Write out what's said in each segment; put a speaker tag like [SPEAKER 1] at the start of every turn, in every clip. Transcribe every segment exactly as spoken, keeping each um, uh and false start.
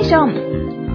[SPEAKER 1] ション。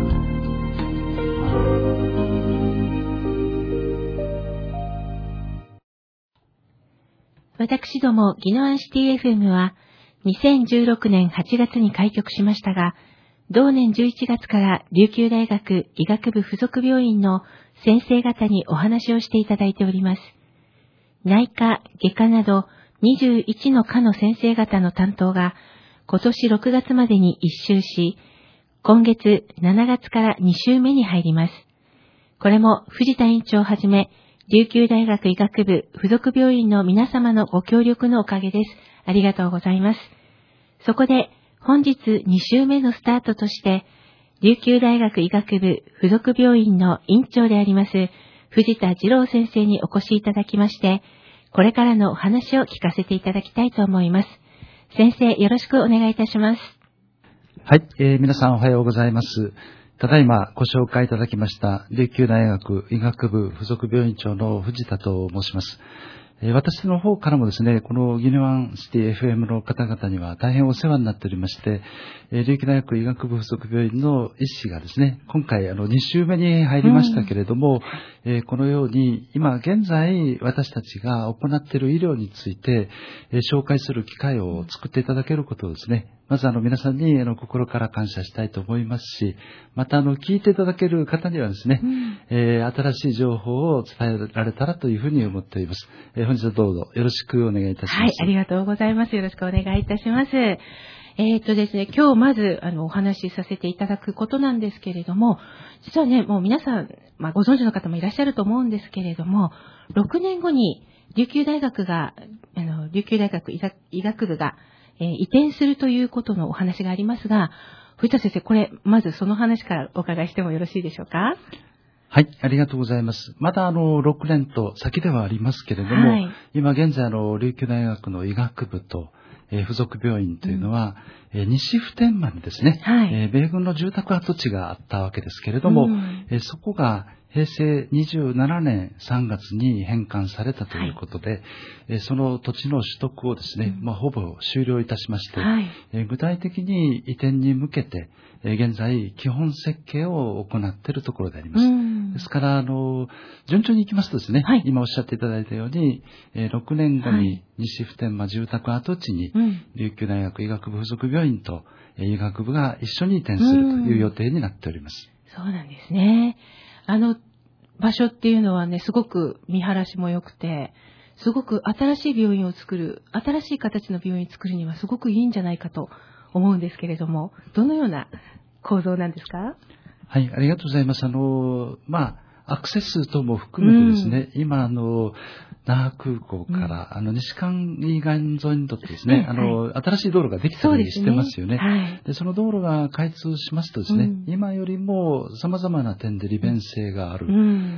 [SPEAKER 1] 私ども宜野湾シティ エフエム はにせんじゅうろくねんはちがつに開局しましたが、同年じゅういちがつから琉球大学医学部附属病院の先生方にお話をしていただいております。内科、外科などにじゅういちの科の先生方の担当が今年ろくがつまでに一周し、今月しちがつからに週目に入ります。これも藤田院長をはじめ、琉球大学医学部附属病院の皆様のご協力のおかげです。ありがとうございます。そこで本日に週目のスタートとして、琉球大学医学部附属病院の院長であります藤田次郎先生にお越しいただきまして、これからのお話を聞かせていただきたいと思います。先生、よろしくお願いいたします。
[SPEAKER 2] はい、えー、皆さんおはようございます。ただいまご紹介いただきました琉球大学医学部附属病院長の藤田と申します。えー、私の方からもですね、この宜野湾シティ エフエム の方々には大変お世話になっておりまして、えー、琉球大学医学部附属病院の医師がですね、今回あのに週目に入りましたけれども、うんえー、このように今現在私たちが行っている医療について、えー、紹介する機会を作っていただけることをですね、まずあの皆さんにあの心から感謝したいと思いますし、またあの聞いていただける方にはですね、うんえー、新しい情報を伝えられたらというふうに思っています。えー、本日はどうぞよろしくお願いいたします。
[SPEAKER 1] はい、ありがとうございます。よろしくお願いいたします。えー、っとですね、今日まずあのお話しさせていただくことなんですけれども、実はね、もう皆さん、まあ、ご存知の方もいらっしゃると思うんですけれども、ろくねんごに琉球大学が、あの琉球大学医学、医学部がえー、移転するということのお話がありますが、藤田先生、これ、まずその話からお伺いしてもよろしいでしょうか。
[SPEAKER 2] はい、ありがとうございます。まだあの、ろくねんと先ではありますけれども、はい、今現在あの、琉球大学の医学部と、えー、附属病院というのは、うん、えー、西普天間にですね、はいえー、米軍の住宅跡地があったわけですけれども、うんえー、そこが平成にじゅうななねんさんがつに返還されたということで、はいえー、その土地の取得をですね、うんまあ、ほぼ終了いたしまして、はいえー、具体的に移転に向けて、えー、現在基本設計を行っているところであります。うんですから、あの、順調に行きますとですね、はい、今おっしゃっていただいたように、えー、ろくねんごに西普天間住宅跡地に、はい、琉球大学医学部附属病院と、えー、医学部が一緒に移転するという予定になっております。
[SPEAKER 1] そうなんですね。あの、場所っていうのはね、すごく見晴らしも良くて、すごく新しい病院を作る、新しい形の病院を作るにはすごくいいんじゃないかと思うんですけれども、どのような構造なんですか？
[SPEAKER 2] はい、ありがとうございます。あの、まあ、アクセス等も含めてですね、うん、今、あの、那覇空港から、うん、あの、西海岸沿いにとってですね、うん、あの、はい、新しい道路ができたりしてますよね。そ、ねはい、で、その道路が開通しますとですね、うん、今よりも様々な点で利便性がある。うん、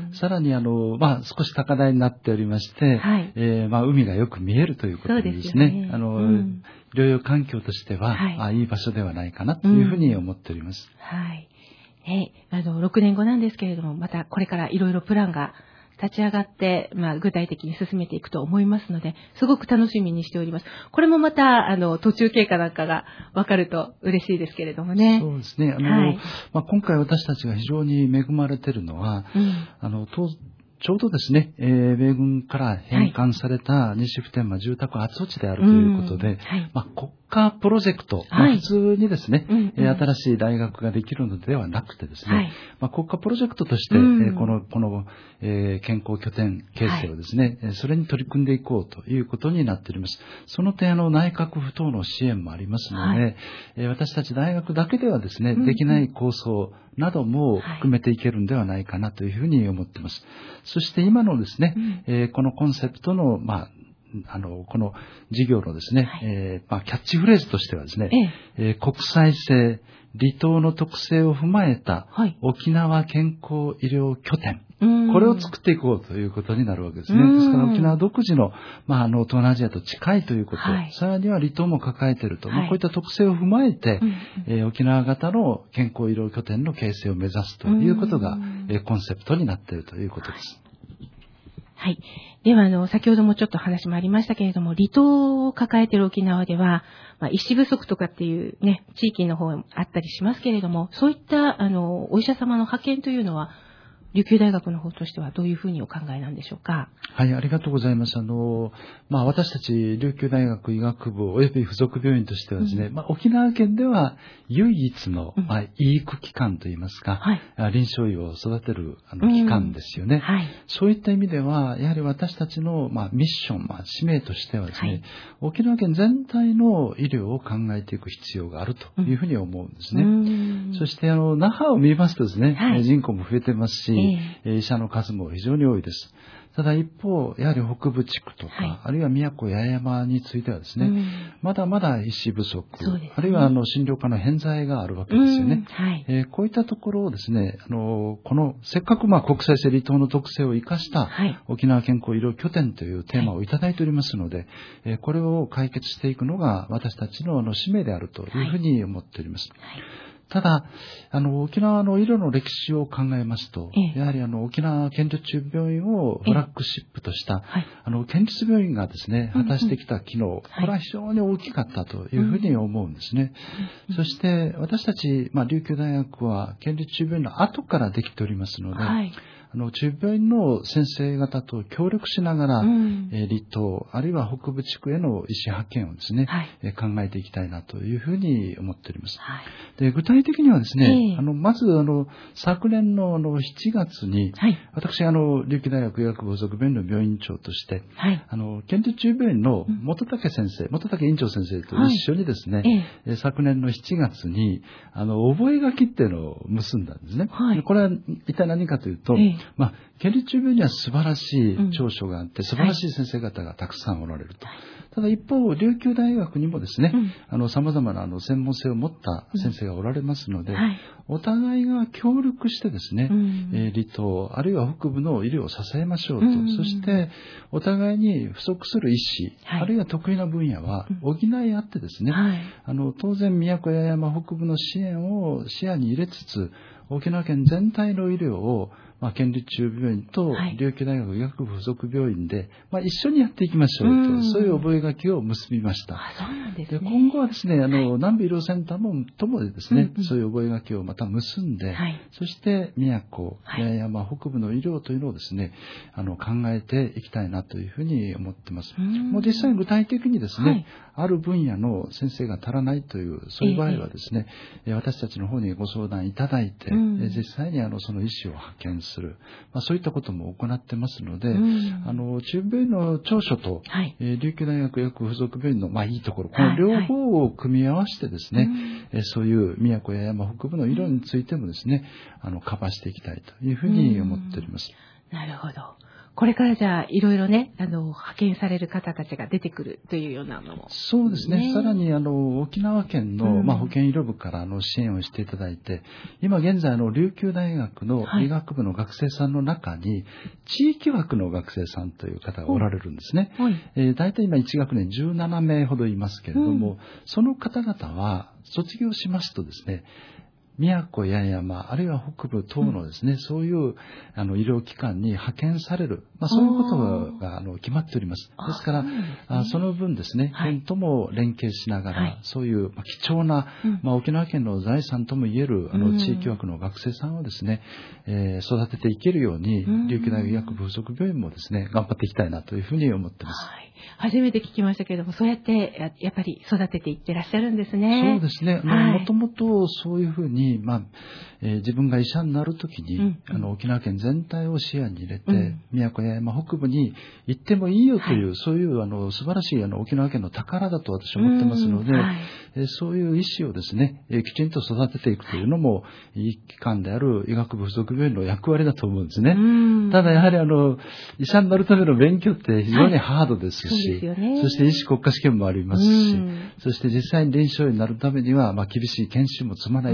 [SPEAKER 2] さらに、あの、まあ、少し高台になっておりまして、はいえー、まあ、海がよく見えるということでですね、ですねあの、うん、療養環境としては、はい、あいい場所ではないかなというふうに思っております。
[SPEAKER 1] うん、はい。ね、あの、ろくねんごなんですけれども、またこれからいろいろプランが立ち上がって、まあ、具体的に進めていくと思いますので、すごく楽しみにしております。これもまた、あの、途中経過なんかがわかると嬉しいですけれどもね。
[SPEAKER 2] そうですね。あの、はいまあ、今回私たちが非常に恵まれているのは、うん、あの、当ちょうどですね、えー、米軍から返還された西普天間住宅跡地であるということで、はいはいまあ、国家プロジェクト、まあ、普通にですね、はいえー、新しい大学ができるのではなくてですね、はいまあ、国家プロジェクトとして、えー、この、この、えー、健康拠点形成をですね、はい、それに取り組んでいこうということになっております。その点、あの、内閣府等の支援もありますので、はいえー、私たち大学だけではですね、できない構想なども含めていけるんではないかなというふうに思っています。そして今のですね、うんえー、このコンセプトの、まあ、あの、この事業のですね、はいえーまあ、キャッチフレーズとしてはですね、えええー、国際性、離島の特性を踏まえた沖縄健康医療拠点、はい、これを作っていこうということになるわけですね。ですから沖縄独自の、まあ、あの、東南アジアと近いということ、はい、さらには離島も抱えていると、はいまあ、こういった特性を踏まえて、うんえー、沖縄型の健康医療拠点の形成を目指すということが、えー、コンセプトになっているということです。
[SPEAKER 1] ははい。では、あの、先ほどもちょっと話もありましたけれども、離島を抱えている沖縄では、まあ、医師不足とかっていうね、地域の方もあったりしますけれども、そういった、あの、お医者様の派遣というのは、琉球大学の方としてはどういうふうにお考えなんでしょうか。
[SPEAKER 2] はい、ありがとうございます。あの、まあ、私たち琉球大学医学部および附属病院としてはですね、うん、まあ、沖縄県では唯一の、うん、まあ、医育機関といいますか、はい、臨床医を育てるあの機関ですよね、うんはい。そういった意味では、やはり私たちの、まあ、ミッション、まあ、使命としてはですね、はい、沖縄県全体の医療を考えていく必要があるというふうに思うんですね。うん、そして、あの、那覇を見ますとですね、はい、人口も増えてますし、えー、医者の数も非常に多いです。ただ一方、やはり北部地区とか、はい、あるいは宮古八重山についてはですね、うん、まだまだ医師不足、ね、あるいはあの診療科の偏在があるわけですよね。うんはいえー、こういったところをですね、あのこのせっかくまあ国際性離島の特性を生かした沖縄健康医療拠点というテーマをいただいておりますので、はいえー、これを解決していくのが私たちのあの使命であるというふうに思っております。はいはいただ、あの、沖縄の医療の歴史を考えますと、ええ、やはりあの、沖縄県立中病院をフラッグシップとした、はい、あの、県立病院がですね、果たしてきた機能、うんうん、これは非常に大きかったというふうに思うんですね。うん、そして、私たち、まあ、琉球大学は県立中病院の後からできておりますので、はいあの中病院の先生方と協力しながら、うんえー、離島あるいは北部地区への医師派遣をですね、はいえー、考えていきたいなというふうに思っております。はい、で具体的にはですね、えー、あのまずあの昨年 の, あのしちがつに、はい、私あの琉球大学医学部附属病院の病院長として、はい、あの県立中病院の本竹先生、うん、本竹院長先生と一緒にですね、はいえー、昨年のしちがつにあの覚書っていうのを結んだんですね。はい、これは一体何かというと、えーまあ、県立中病院には素晴らしい長所があって、うん、素晴らしい先生方がたくさんおられると。はい、ただ一方、琉球大学にもですね、うん、あの、様々なあの専門性を持った先生がおられますので、うんはい、お互いが協力してですね、うんえー、離島、あるいは北部の医療を支えましょうと。うん、そして、お互いに不足する医師、はい、あるいは得意な分野は補い合ってですね、はい、あの、当然、宮古八重山北部の支援を視野に入れつつ、沖縄県全体の医療を、まあ、県立中病院と琉球大学医学部附属病院で、まあ、一緒にやっていきましょうと、うん、そういう覚書を結びました。
[SPEAKER 1] あ、そうなんですね。
[SPEAKER 2] で今後はですね、あの、はい、南部医療センターもともでですね、うんうん、そういう覚書をまた結んで、はい、そして宮古、八重山北部の医療というのをですね、あの、考えていきたいなというふうに思ってます。うん、もう実際具体的にですね、はい、ある分野の先生が足らないという、そういう場合はですね、えー、私たちの方にご相談いただいて、うん、実際にあの、その医師を派遣する、まあ、そういったことも行ってますので、うん、あの中病院の長所と、はいえー、琉球大学医学部附属病院の、まあ、いいところ、この両方を組み合わせてですね、はいはいえー、そういう宮古八重山北部の医療についてもですね、あのカバーしていきたいというふうに思っております。
[SPEAKER 1] なるほど。これからじゃあいろいろね、あの派遣される方たちが出てくるというようなのも、
[SPEAKER 2] そうですね。ねさらにあの沖縄県の、うん、まあ、保健医療部からあの支援をしていただいて、今現在あの琉球大学の医学部の学生さんの中に、はい、地域枠の学生さんという方がおられるんですね。はいえー、大体今いち学年じゅうななめいほどいますけれども、うん、その方々は卒業しますとですね、宮古八重山、あるいは北部等のですね、うん、そういうあの医療機関に派遣される、まあ、そういうことがあの決まっております。ですから、そ, ね、あその分ですね、県とも連携しながら、はい、そういう、まあ、貴重な、うんまあ、沖縄県の財産ともいえるあの地域枠の学生さんをですね、うんえー、育てていけるように、うん、琉球大学医学部附属病院もですね、頑張っていきたいなというふうに思っています。はい
[SPEAKER 1] 初めて聞きましたけれども、そうやってやっぱり育てていってらっしゃるんですね。
[SPEAKER 2] そうですね。もともとそういうふうに、まあえー、自分が医者になるときに、うん、あの沖縄県全体を視野に入れて、うん、宮古八重山北部に行ってもいいよという、はい、そういうあの素晴らしいあの沖縄県の宝だと私は思ってますので、うんはいえー、そういう医師をですね、えー、きちんと育てていくというのも、はい、いい機関である医学部附属病院の役割だと思うんですね。うんただやはりあの医者になるための勉強って非常にハードですし、はいそうですよね、そして医師国家試験もありますし、そして実際に臨床医になるためには、まあ、厳しい研修も積まないといけない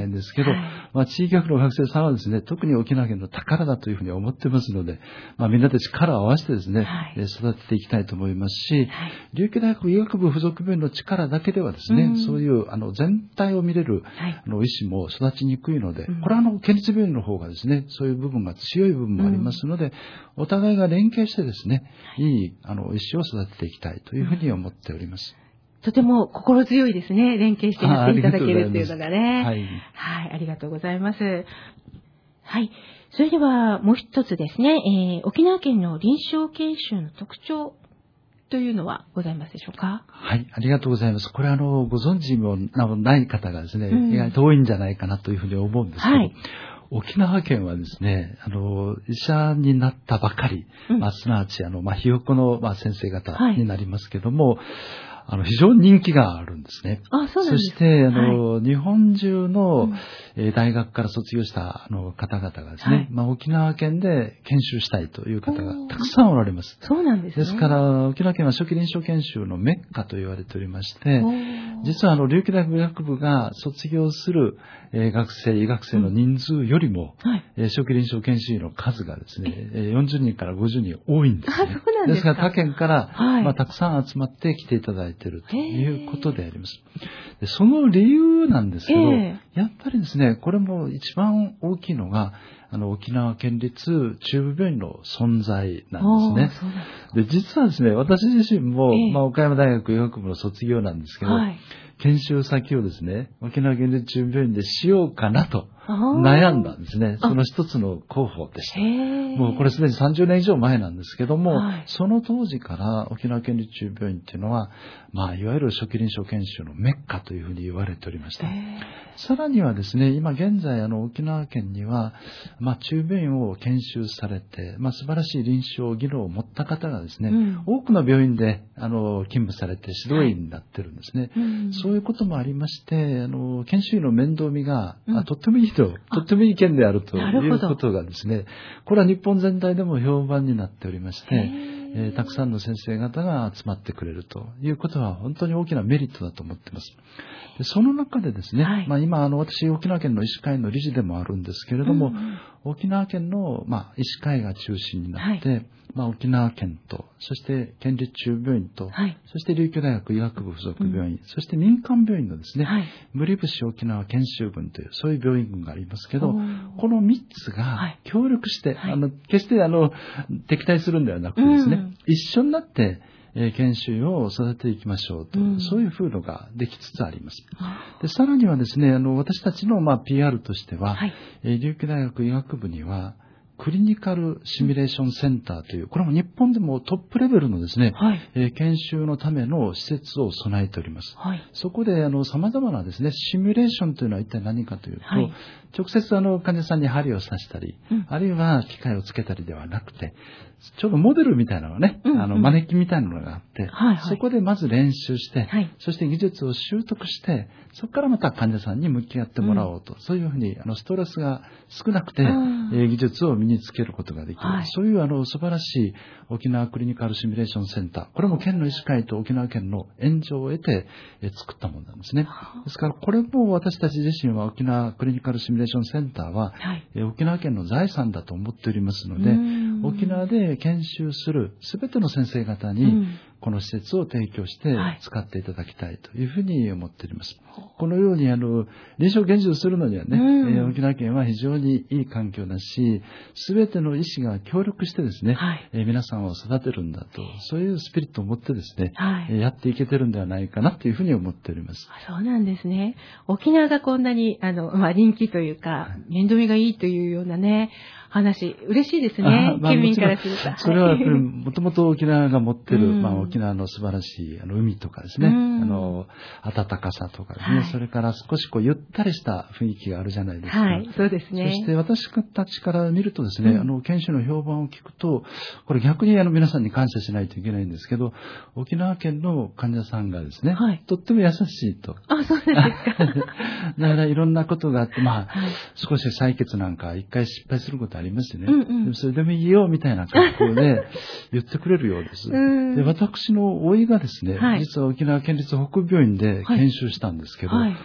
[SPEAKER 2] ないんですけど、
[SPEAKER 1] はい、
[SPEAKER 2] まあ、地域学の学生さんはですね、特に沖縄県の宝だというふうに思ってますので、まあ、みんなで力を合わせてですね、はい、育てていきたいと思いますし、はい、琉球大学医学部附属病院の力だけではですね、うん、そういうあの全体を見れる、はい、あの医師も育ちにくいので、うん、これはあの県立病院の方がですね、そういう部分が強い部分もありますので、うん、お互いが連携してですね、いいあの医師を育てていきたいというふうに思っております。
[SPEAKER 1] とても心強いですね。連携してやっていただけるっていうのがね。はい。はい、ありがとうございます。はい。それではもう一つですね、えー、沖縄県の臨床研修の特徴というのはございますでしょうか？
[SPEAKER 2] はい、ありがとうございます。これあの、ご存知もない方がですね、うん、意外と多いんじゃないかなというふうに思うんですけど、はい、沖縄県はですね、あの、医者になったばかり、うん、まあ、すなわちあの、まあ、ひよこの、まあ、先生方になりますけども、はい、あの、非常に人気があるんですね。
[SPEAKER 1] あ、そうなんです。
[SPEAKER 2] そして、あの、はい、日本中の、うんえー、大学から卒業したあの方々がですね、はい、まあ、沖縄県で研修したいという方がたくさんおられます。
[SPEAKER 1] そうなんですね。
[SPEAKER 2] ですから、沖縄県は初期臨床研修のメッカと言われておりまして、実はあの、琉球大学医学部が卒業する、えー、学生、医学生の人数よりも、うんはいえー、初期臨床研修医の数がですね、えー、よんじゅうにんからごじゅうにん多いんですね。
[SPEAKER 1] あ、そうなんですか。
[SPEAKER 2] ですから他県から、はいまあ、たくさん集まって来ていただいているということであります。でその理由なんですけど、やっぱりですね、これも一番大きいのが、あの、沖縄県立中部病院の存在なんですね。で、実はですね、私自身も、えー、まあ、岡山大学医学部の卒業なんですけど、はい、研修先をですね、沖縄県立中部病院でしようかなと悩んだんですね。その一つの候補でした。もうこれすでにさんじゅうねん以上前なんですけども、はい、その当時から沖縄県立中部病院っていうのは、まあ、いわゆる初期臨床研修のメッカというふうに言われておりました。さらにはですね、今現在あの沖縄県には、まあ、中部院を研修されて、まあ、素晴らしい臨床技能を持った方がですね、うん、多くの病院であの勤務されて指導員になってるんですね。はいうん、そういうこともありまして、あの研修医の面倒見が、うん、とってもいいと、とってもいい県であるということがですね、これは日本全体でも評判になっておりまして、えー、たくさんの先生方が集まってくれるということは本当に大きなメリットだと思っています。でその中でですね、はい、まあ、今あの私沖縄県の医師会の理事でもあるんですけれども、うんうん、沖縄県の、まあ、医師会が中心になって、はいまあ、沖縄県と、そして県立中部病院と、はい、そして琉球大学医学部附属病院、うん、そして民間病院のですね、はい、無理伏沖縄研修群というそういう病院群がありますけど、このみっつが協力して、はい、あの決してあの敵対するんではなくてですね、うん、一緒になってえー、研修を育てていきましょうと、うん、そういう風土ができつつあります。でさらにはですね、あの私たちのまあ ピーアール としては、はいえー、琉球大学医学部にはクリニカルシミュレーションセンターという、これも日本でもトップレベルのですね、はいえー、研修のための施設を備えております。はい、そこであの様々なですね、シミュレーションというのは一体何かというと、はい、直接あの患者さんに針を刺したり、うん、あるいは機械をつけたりではなくて、ちょうどモデルみたいなのがね、うんうん、あのマネキンみたいなのがあって、はいはい、そこでまず練習して、はい、そして技術を習得して、そこからまた患者さんに向き合ってもらおうと、うん、そういうふうにあのストレスが少なくて、えー、技術を身につけることができる、はい、そういうあの素晴らしい沖縄クリニカルシミュレーションセンター、これも県の医師会と沖縄県の援助を得て、えー、作ったものなんですね。ですからこれも私たち自身は沖縄クリニカルシミュレーションセンターは、はいえー、沖縄県の財産だと思っておりますので、沖縄で研修するすべての先生方に、うんこの施設を提供して使っていただきたいというふうに思っております。はい、このようにあの臨床研修をするのにはね、うんえー、沖縄県は非常にいい環境だし、すべての医師が協力してですね、はいえー、皆さんを育てるんだと、そういうスピリットを持ってですね、はい、やっていけてるんではないかなというふうに思っております。
[SPEAKER 1] そうなんですね。沖縄がこんなにあの、まあ、人気というか、はい、面倒見がいいというようなね、話、嬉しいですね。まあ、県民からすると。
[SPEAKER 2] それはやっぱりもともと沖縄が持ってる、うんまあ、沖縄の素晴らしいあの海とかですね、うん、あの暖かさとかですね、はい、それから少しこうゆったりした雰囲気があるじゃないですか。
[SPEAKER 1] はい、そうですね。
[SPEAKER 2] そして私たちから見るとですね、うん、あの研修の評判を聞くと、これ逆にあの皆さんに感謝しないといけないんですけど、沖縄県の患者さんがですね、はい、とっても優しいと。
[SPEAKER 1] あ、そうなんですか。
[SPEAKER 2] だからいろんなことがあって、まあ、はい、少し採血なんか一回失敗することありますよね。うんうん、でもそれでもいいよみたいな格好で言ってくれるようです。で私の甥がですね、はい、実は沖縄県立北部病院で研修したんですけど、はい、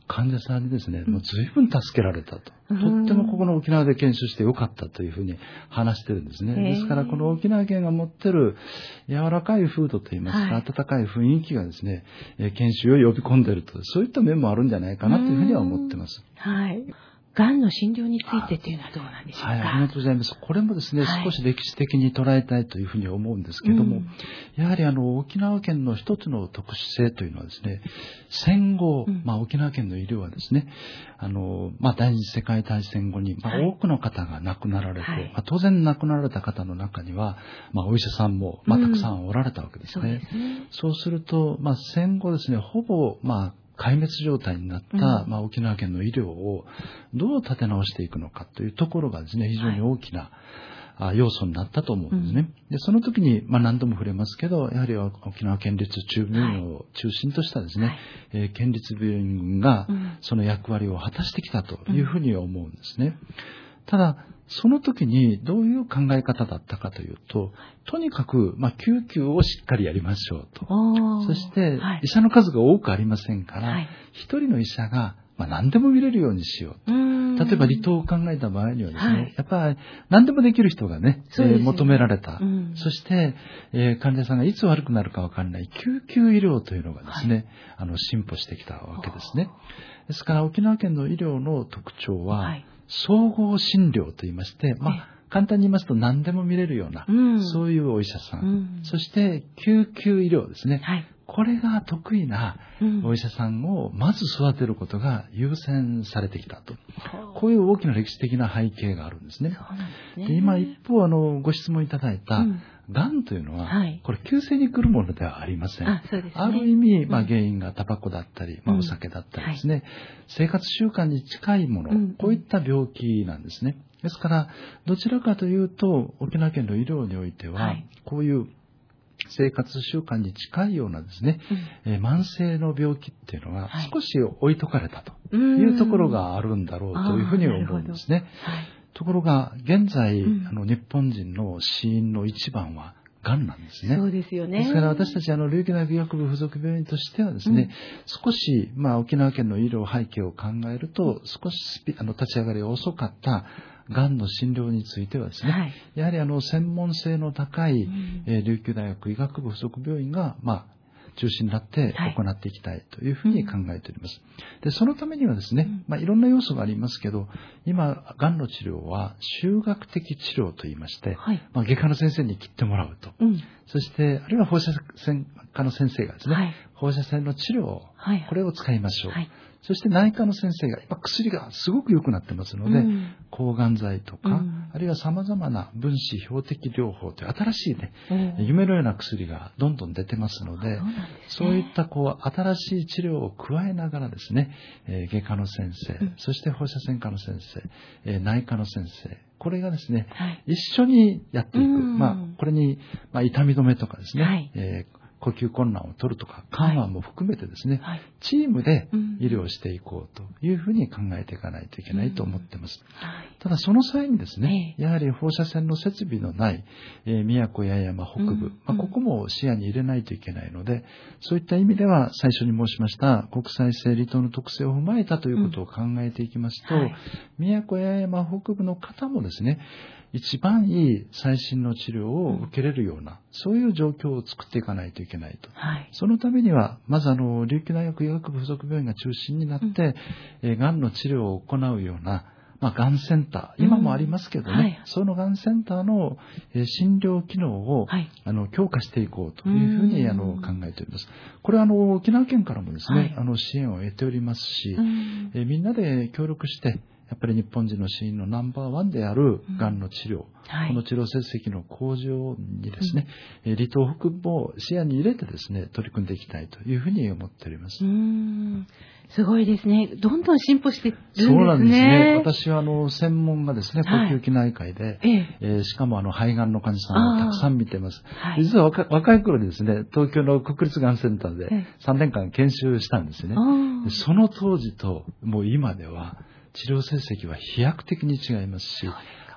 [SPEAKER 2] 患者さんにですね、もう随分助けられたと。とってもここの沖縄で研修してよかったというふうに話してるんですね。ですからこの沖縄県が持ってる柔らかい風土といいますか、はい、温かい雰囲気がですね、研修を呼び込んでいると、そういった面もあるんじゃないかなというふうには思ってます。
[SPEAKER 1] はい。がんの診療についてというのはどうなんでしょうか。はい、
[SPEAKER 2] ありがとうございます。これもですね、はい、少し歴史的に捉えたいというふうに思うんですけども、うん、やはりあの沖縄県の一つの特殊性というのはですね、戦後、うん、まあ、沖縄県の医療はですね、あのまあ、第二次世界大戦後に、まあ、多くの方が亡くなられて、はい、まあ、当然亡くなられた方の中には、まあ、お医者さんも、まあ、たくさんおられたわけですね。うん、そうですね。そうすると、まあ、戦後ですね、ほぼまあ壊滅状態になった、うん、まあ、沖縄県の医療をどう立て直していくのかというところがですね、非常に大きな、はい、要素になったと思うんですね。うん、で、その時に、まあ、何度も触れますけど、やはり沖縄県立中病院を中心としたですね、はい、えー、県立病院がその役割を果たしてきたというふうに思うんですね。うん、ただ、その時にどういう考え方だったかというと、とにかく、まあ、救急をしっかりやりましょうと。そして、はい、医者の数が多くありませんから、一、はい、人の医者が、まあ、何でも見れるようにしようと。例えば離島を考えた場合にはですね、はい、やっぱり何でもできる人がね、えー、求められた。うん、そして、えー、患者さんがいつ悪くなるか分からない救急医療というのがですね、はい、あの進歩してきたわけですね。ですから沖縄県の医療の特徴は、はい、総合診療と言いまして、まあ、簡単に言いますと何でも見れるような、うん、そういうお医者さん、うん、そして救急医療ですね、はい、これが得意なお医者さんをまず育てることが優先されてきたと、うん、こういう大きな歴史的な背景があるんですね。そうなんですね。で、今一方あのご質問いただいた、うんがんというのは、はい、これ急性に来るものではありません。あ、そうですね、ある意味、まあ、原因がタバコだったり、うん、まあ、お酒だったりですね、はい、生活習慣に近いもの、うん、こういった病気なんですね。ですから、どちらかというと、沖縄県の医療においては、はい、こういう生活習慣に近いようなですね、うん、えー、慢性の病気っていうのは少し置いとかれたというところがあるんだろうというふうに思うんですね。ところが、現在、うん、あの、日本人の死因の一番は、がんなんですね。
[SPEAKER 1] そうですよね。
[SPEAKER 2] ですから私たち、あの、琉球大学医学部附属病院としてはですね、うん、少し、まあ、沖縄県の医療背景を考えると、少しスピあの立ち上がりが遅かった、がんの診療についてはですね、はい、やはりあの、専門性の高い、うん、えー、琉球大学医学部附属病院が、まあ、中心になって行っていきたいというふうに考えております。で、そのためにはですね、まあ、いろんな要素がありますけど、今、がんの治療は集学的治療といいまして、はい、まあ、外科の先生に切ってもらうと。うん、そして、あるいは放射線科の先生がですね、はい、放射線の治療を、はい、これを使いましょう。はい、そして内科の先生が、今薬がすごく良くなってますので、うん、抗がん剤とか、うん、あるいは様々な分子標的療法という新しいね、うん、夢のような薬がどんどん出てますので、そうなんですね、そういったこう新しい治療を加えながらですね、えー、外科の先生、うん、そして放射線科の先生、えー、内科の先生、これがですね、はい、一緒にやっていく。まあ、これに、まあ、痛み止めとかですね、はい、えー呼吸困難を取るとか緩和も含めてですね、はい、チームで医療していこうというふうに考えていかないといけないと思っています。うんはい、ただその際にですね、やはり放射線の設備のない、えー、宮古八重山北部、うんまあ、ここも視野に入れないといけないので、そういった意味では最初に申しました国際性離島の特性を踏まえたということを考えていきますと、うんはい、宮古八重山北部の方もですね、一番いい最新の治療を受けれるような、うん、そういう状況を作っていかないといけないと。はい、そのためには、まずあの、琉球大学医学部附属病院が中心になって、うん、えー、がんの治療を行うような、まあ、がんセンター、今もありますけどね、うんはい、そのがんセンターの、えー、診療機能を、はい、あの、強化していこうというふうに、あの、考えております。これはあの、沖縄県からもですね、はい、あの、支援を得ておりますし、えー、みんなで協力して、やっぱり日本人の死因のナンバーワンであるがんの治療、うんはい、この治療成績の向上にですね、うん、離島北部を視野に入れてですね、取り組んでいきたいというふうに思っております。
[SPEAKER 1] うーんすごいですね。どんどん進歩しているんですね。
[SPEAKER 2] そうなんですね。私はあの専門がですね、呼吸器内科医で、はいええー、しかもあの肺がんの患者さんをたくさん見ています。はい、実は若若い頃にですね、東京の国立がんセンターでさんねんかん研修したんですね。でその当時ともう今では治療成績は飛躍的に違いますし、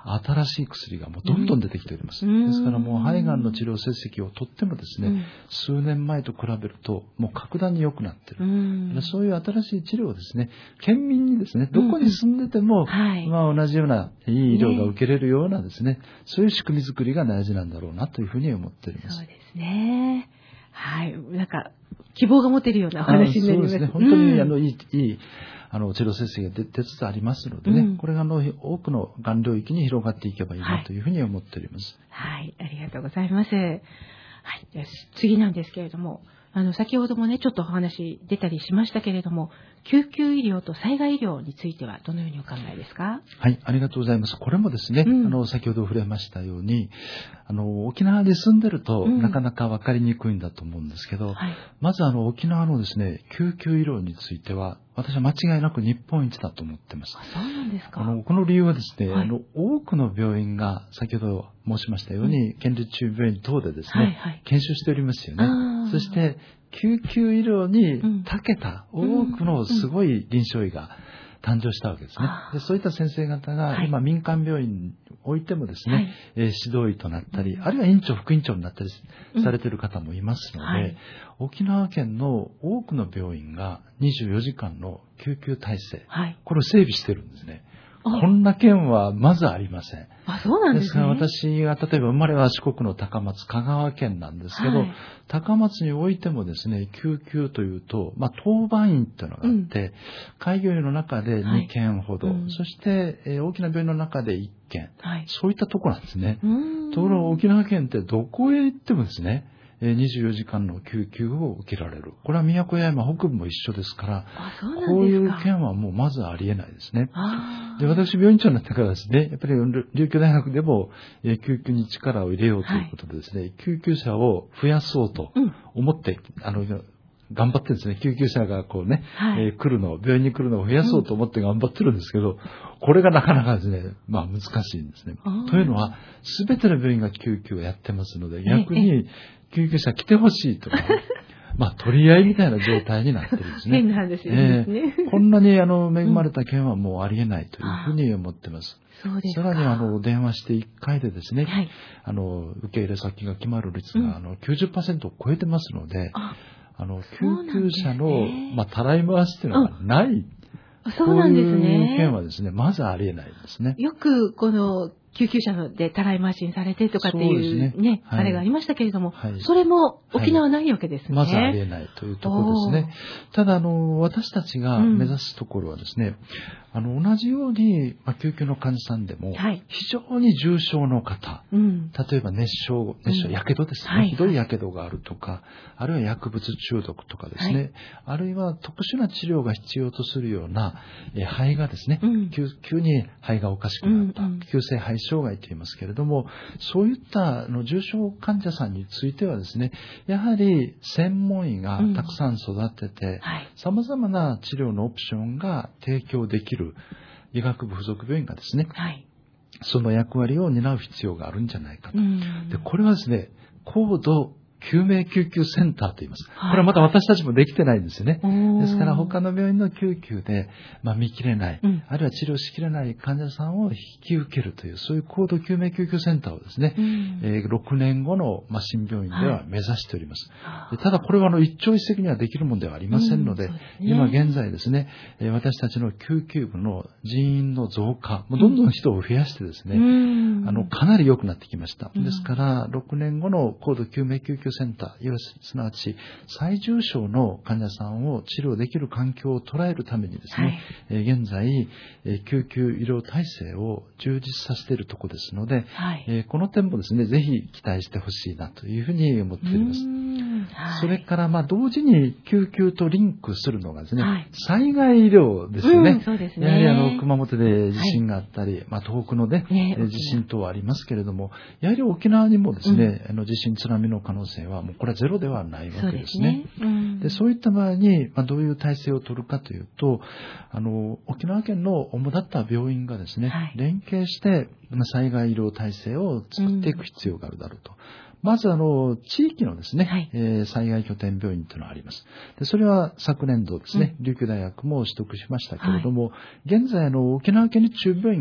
[SPEAKER 2] 新しい薬がもうどんどん出てきております。うん、ですからもう肺がんの治療成績をとってもですね、うん、数年前と比べるともう格段に良くなっている。うん、そういう新しい治療をですね、県民にですね、どこに住んでても、うんはい、まあ同じようないい医療が受けれるようなですね、ねそういう仕組み作りが大事なんだろうなというふうに思っております。
[SPEAKER 1] そうですね。はい。なんか、希望が持てるようなお話になります。
[SPEAKER 2] そうですね。本当に、うん、あの、いい、いい、あの、治療成績が出つつありますのでね、うん、これがあの、多くのがん領域に広がっていけばいいなというふうに思っております。
[SPEAKER 1] はい。はい、ありがとうございます。はい。じゃあ次なんですけれども、あの、先ほどもね、ちょっとお話出たりしましたけれども、救急医療と災害医療についてはどのようにお考えですか？
[SPEAKER 2] はい、ありがとうございます。これもですね、うん、あの、先ほど触れましたように、あの、沖縄に住んでると、うん、なかなか分かりにくいんだと思うんですけど、はい、まずあの、沖縄のですね、救急医療については、私は間違いなく日本一だと思っています。
[SPEAKER 1] あ、そうなんですか。
[SPEAKER 2] あの、この理由はですね、はい、あの、多くの病院が、先ほど申しましたように、うん、県立中病院等でですね、はいはい、研修しておりますよね。そして、救急医療に長けた多くのすごい臨床医が誕生したわけですね。でそういった先生方が今民間病院においてもですね、はいえー、指導医となったり、あるいは院長、副院長になったりされている方もいますので、うんはい、沖縄県の多くの病院がにじゅうよじかんの救急体制、はい、これを整備しているんですね。こんな県はまずありません。
[SPEAKER 1] あ、そうなんですね。ですから
[SPEAKER 2] 私が例えば生まれは四国の高松、香川県なんですけど、はい、高松においてもですね、救急というと、まあ、当番院というのがあって、うん、開業医の中でにけんほど、はいうん、そして、えー、大きな病院の中でいっけん、はい、そういったところなんですね。ところが沖縄県ってどこへ行ってもですね、にじゅうよじかんの救急を受けられる。これは宮古八山北部も一緒ですから、
[SPEAKER 1] あ、そうなんですか。
[SPEAKER 2] こういう県はもうまずありえないですね。で、私病院長になってからですね、やっぱり琉球大学でも、えー、救急に力を入れようということでですね、はい、救急車を増やそうと思って、うん、あの、頑張ってるんですね。救急車がこうね、はい、えー、来るのを、病院に来るのを増やそうと思って頑張ってるんですけど、うん、これがなかなかですね、まあ難しいんですね。というのは、すべての病院が救急をやってますので、逆に救急車来てほしいとか、まあ取り合いみたいな状態になってるんですね。
[SPEAKER 1] 変な話ですね。
[SPEAKER 2] えー、こんなにあの恵まれた県はもうありえないというふうに思ってます。
[SPEAKER 1] そうですか。
[SPEAKER 2] さらにあの電話していっかいでですね、はい、あの受け入れ先が決まる率があの きゅうじゅっパーセント を超えてますので、ああの、救急車の、ね、まあ、たらい回しっていうのがない。
[SPEAKER 1] そうなんですね。
[SPEAKER 2] こういう件はですね、まずありえないですね。
[SPEAKER 1] よく、この、救急車でたらい回しにされてとかっていうね、ねはい、あれがありましたけれども、はい、それも沖縄ないわけですね。
[SPEAKER 2] はい、まずありえないというところですね。ただ、あの、私たちが目指すところはですね、うん、あの、同じように、まあ、救急の患者さんでも、はい、非常に重症の方、うん、例えば熱傷、熱傷、やけどですね、はい、ひどいやけどがあるとか、あるいは薬物中毒とかですね、はい、あるいは特殊な治療が必要とするような、え肺がですね、うん、急, 急に肺がおかしくなった、うんうん、急性肺障害と言いますけれども、そういったあの重症患者さんについてはですね、やはり専門医がたくさん育てて、うんはい、様々な治療のオプションが提供できる医学部附属病院がですね、はい、その役割を担う必要があるんじゃないかと。うん、で、これはですね、高度救命救急センターと言います。これはまだ私たちもできてないんですよね。ですから他の病院の救急で、まあ、見切れない、うん、あるいは治療しきれない患者さんを引き受けるという、そういう高度救命救急センターをですね、うんえー、ろくねんごの、まあ、新病院では目指しております。はい、でただこれはあの一朝一夕にはできるものではありませんので、うんでね、今現在ですね、私たちの救急部の人員の増加、もうどんどん人を増やしてですね、うん、あのかなり良くなってきました。うん、ですからろくねんごの高度救命救急センター、すなわち最重症の患者さんを治療できる環境を捉えるためにですね、はい、現在救急医療体制を充実させているところですので、はい、この点もですね、ぜひ期待してほしいなというふうに思っております。はい、それからまあ同時に救急とリンクするのがですね、はい、災害医療ですよね。うん、そうですね。やはりあの熊本で地震があったり、はい、まあ東北のね、ね地震等はありますけれども、やはり沖縄にもですね、うん、あの地震津波の可能性はもうこれはゼロではないわけですね。そうですね。うん、でそういった場合に、まあ、どういう体制を取るかというと、あの沖縄県の主だった病院がですね、はい、連携して災害医療体制を作っていく必要があるだろうと。うん、まずあの地域のですね、はいえー、災害拠点病院というのがあります。でそれは昨年度ですね、うん、琉球大学も取得しましたけれども、はい、現在あの沖縄県立中病院が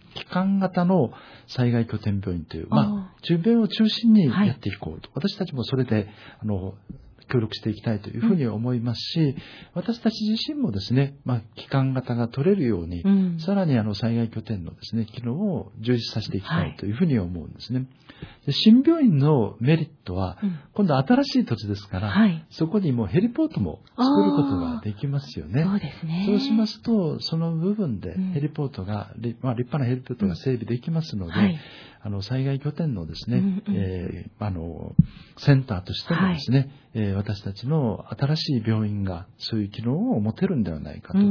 [SPEAKER 2] 基幹型の災害拠点病院という、まあ、中病院を中心にやっていこうと。はい、私たちもそれで、あの、協力していきたいというふうに思いますし、うん、私たち自身もですね、まあ、基幹型が取れるように、うん、さらにあの災害拠点のですね、機能を充実させていきたいというふうに思うんですね。はい、で新病院のメリットは、うん、今度新しい土地ですから、はい、そこにもうヘリポートも作ることができますよね。
[SPEAKER 1] そうですね。
[SPEAKER 2] そうしますと、その部分でヘリポートが、うん、まあ、立派なヘリポートが整備できますので、うんはい、あの災害拠点のですね、うんうんえー、あのセンターとしてもですね、はいえー、私たちの新しい病院がそういう機能を持てるんではないかと。うん、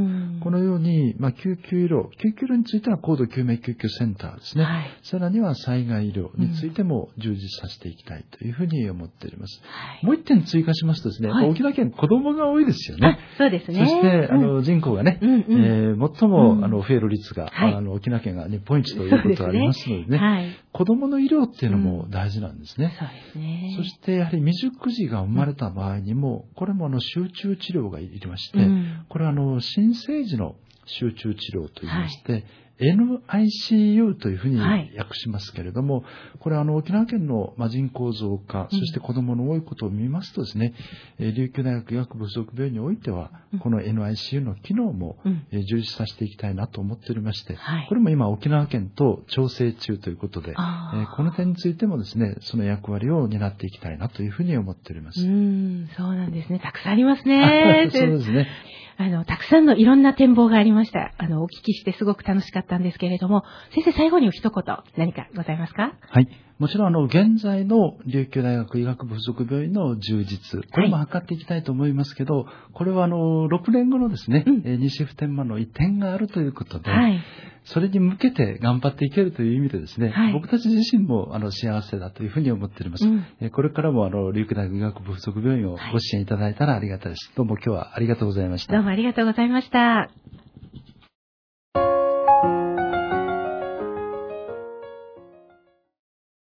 [SPEAKER 2] このように、まあ、救急医療、救急医療については高度救命救急センターですね。はい、さらには災害医療についても充実させていきたいというふうに思っております。はい、もう一点追加しますとですね、はい、沖縄県子供が多いですよね。
[SPEAKER 1] そうですね。
[SPEAKER 2] そして、あの人口がね、うんうんえー、最も、あの増える率が、はい、あの沖縄県が日本一ということがありますのでね、はい、子供の医療っていうのも大事なんですね。
[SPEAKER 1] うん、そうですね。
[SPEAKER 2] そしてやはり未熟児が生まれた場合にも、これもあの集中治療がいりまして、うん、これはあの新生児の集中治療といいまして、はいエヌアイシーユー というふうに訳しますけれども、はい、これはあの沖縄県の人口増加、そして子供の多いことを見ますとですね、うん、琉球大学医学部附属病院においては、この エヌアイシーユー の機能も充実させていきたいなと思っておりまして、はい、これも今沖縄県と調整中ということで、この点についてもですね、その役割を担っていきたいなというふうに思っております。
[SPEAKER 1] うーん、そうなんですね。たくさんありますね。
[SPEAKER 2] そうですね。
[SPEAKER 1] あの、たくさんのいろんな展望がありました。あの、お聞きしてすごく楽しかったんですけれども、先生最後に一言何かございますか？
[SPEAKER 2] はい。もちろん、あの、現在の琉球大学医学部附属病院の充実、これも図っていきたいと思いますけど、はい、これはあの、ろくねんごのですね、うん、西普天間の移転があるということで、はい、それに向けて頑張っていけるという意味でですね、はい、僕たち自身もあの幸せだというふうに思っております。うん、これからもあの、琉球大学医学部附属病院をご支援いただいたらありがたいです。どうも今日はありがとうございました。
[SPEAKER 1] どうもありがとうございました。